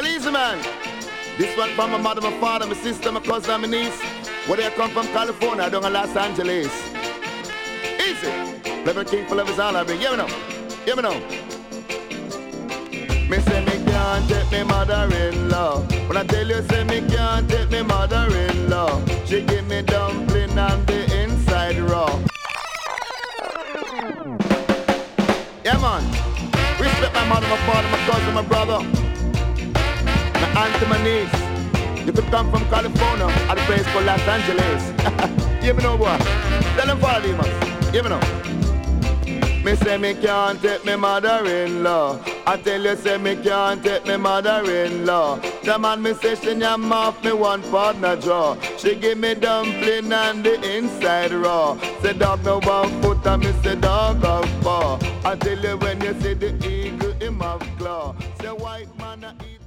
Well, easy, man. This one from my mother, my father, my sister, my cousin, my niece. Where they come from California, down in Los Angeles. Easy. Level King for love is all I bring. Hear me now. Hear me now. Me say me can't take me mother-in-law. When I tell you say me can't take me mother-in-law, she give me dumpling and the inside raw. Yeah, man. Respect my mother, my father, my cousin, my brother, my aunt and my niece. You could come from California at a place called Los Angeles. Hear me now, boy. Tell them follow you, man. Hear me now. Me say me can't take me mother-in-law. I tell you say me can't take me mother-in-law. The man me say she yam off me one partner jaw. She give me dumpling and the inside raw. Say dog no one foot and me say dog have paw. I tell you when you see the eagle him have claw. Say white man a eat.